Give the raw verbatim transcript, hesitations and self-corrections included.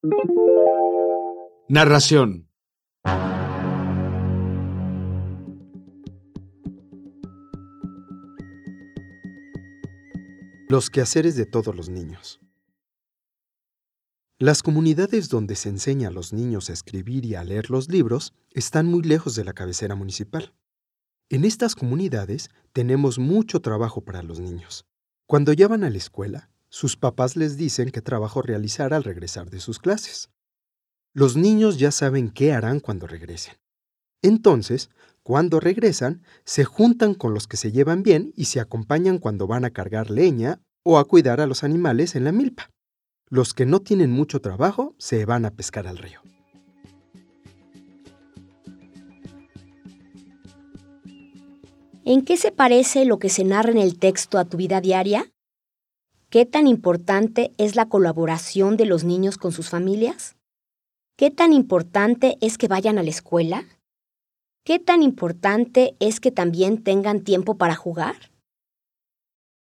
Narración. Los quehaceres de todos los niños. Las comunidades donde se enseña a los niños a escribir y a leer los libros están muy lejos de la cabecera municipal. En estas comunidades tenemos mucho trabajo para los niños. Cuando ya van a la escuela, sus papás les dicen qué trabajo realizar al regresar de sus clases. Los niños ya saben qué harán cuando regresen. Entonces, cuando regresan, se juntan con los que se llevan bien y se acompañan cuando van a cargar leña o a cuidar a los animales en la milpa. Los que no tienen mucho trabajo se van a pescar al río. ¿En qué se parece lo que se narra en el texto a tu vida diaria? ¿Qué tan importante es la colaboración de los niños con sus familias? ¿Qué tan importante es que vayan a la escuela? ¿Qué tan importante es que también tengan tiempo para jugar?